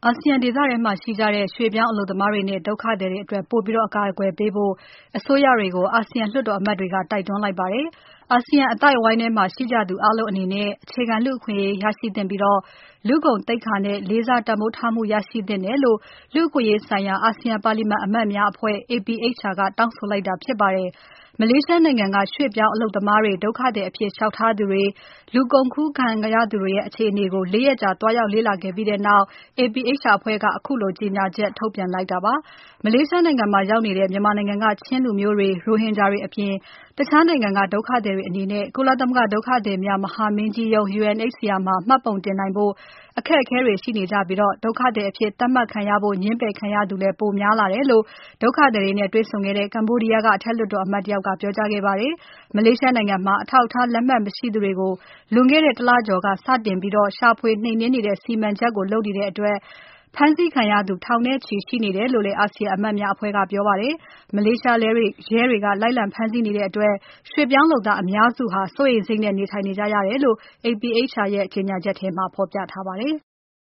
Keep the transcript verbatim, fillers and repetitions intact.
အာဆီယံဒေသထဲမှာရှိကြတဲ့ ရွှေ့ပြောင်းအလုပ်သမားတွေနဲ့ ဒုက္ခသည်တွေအတွက် ပိုပြီးအကာအကွယ်ပေးဖို့ အစိုးရတွေကို အာဆီယံလွှတ်တော်အမတ်တွေက တိုက်တွန်းလိုက်ပါတယ်။ အာဆီယံအသိုက်အဝိုင်းထဲမှာရှိကြသူအားလုံးအနေနဲ့ အခြေခံလူ့အခွင့်အရေးရရှိသင့်ပြီး လူ့ဂုဏ်သိက္ခာနဲ့ လေးစားတန်ဖိုးထားမှုရရှိသင့်တယ်လို့ လူ့အခွင့်အရေးဆိုင်ရာ အာဆီယံပါလီမာန်အမတ်များအဖွဲ့ A P H R ကတောင်းဆိုလိုက်တာဖြစ်ပါတယ်။ မလေးရှားနိုင်ငံက ရွှေ့ပြောင်းအလုပ်သမားတွေ ဒုက္ခသည်အဖြစ်လျှောက်ထားသူတွေ၊ လူကုန်ကူးခံရသူတွေရဲ့ အခြေအနေကို ၄ ရက်ကြာသွားရောက်လေ့လာခဲ့ပြီးနောက် A P H R အဖွဲ့က ခုလိုကြေညာချက်ထုတ်ပြန်လိုက်တာပါ။ မလေးရှားနိုင်ငံမှာရောက်နေတဲ့ မြန်မာနိုင်ငံက ချင်းလူမျိုးတွေ၊ ရိုဟင်ဂျာတွေအပြင် တခြားနိုင်ငံက ဒုက္ခသည်တွေအနေနဲ့ ကုလသမဂ္ဂဒုက္ခသည်များမဟာမင်းကြီးရုံး U N H C R မှာ မှတ်ပုံတင်နိုင်ဖို့ အခက်အခဲတွေရှိနေကြပြီး ဒုက္ခသည်အဖြစ်သတ်မှတ်ခံရဖို့ ငြင်းပယ်ခံရသူလည်း ပိုများလာတယ်လို့ ဒုက္ခသည်တွေနဲ့တွေ့ဆုံခဲ့တဲ့ ကမ္ဘောဒီးယားက အထက်လွှတ်တော်အမတ်တယောက်က ပြောကြားခဲ့ပါတယ်။ မလေးရှားနိုင်ငံမှာ အထောက်အထားလက်မှတ်မရှိသူတွေကို လွန်ခဲ့တဲ့ တလကျော်က စတင်ပြီး ရှာဖွေနှိမ်နှင်းနေတဲ့ စီမံချက်ကိုလုပ်နေတဲ့အတွက် ဖမ်းဆီးခံရသူ ထောင်နဲ့ချီရှိနေတယ်လို့လည်း အာဆီယံအမတ်များအဖွဲ့က ပြောပါတယ်။ မလေးရှားရဲတွေက လိုက်လံဖမ်းဆီးနေတဲ့အတွက် ရွှေ့ပြောင်းလုပ်သားအများစုဟာ စိုးရိမ်စိတ်နဲ့နေထိုင်နေကြရတယ်လို့ A P H R ရဲ့ကြေညာချက်ထဲမှာ ဖော်ပြထားပါတယ်